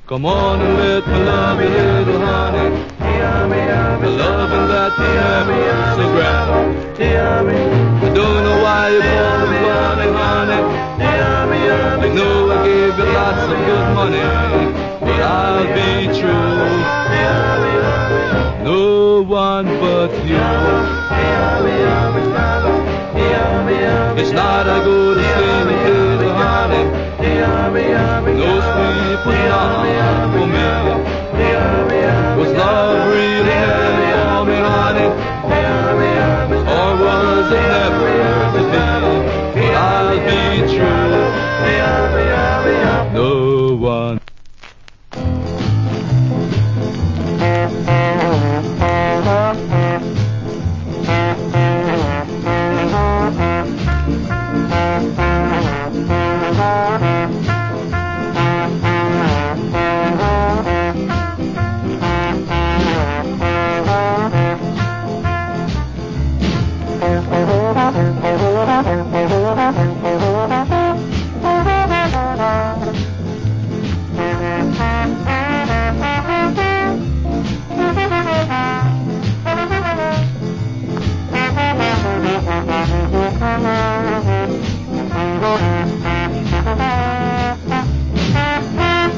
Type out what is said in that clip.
Come on and let me love you, little honey. The loving that you never so grand. I don't know why you call me funny, honey. You know I gave you lots of good money, but I'll be true. No one but you. It's not a good thing, little honey. No sleep at night.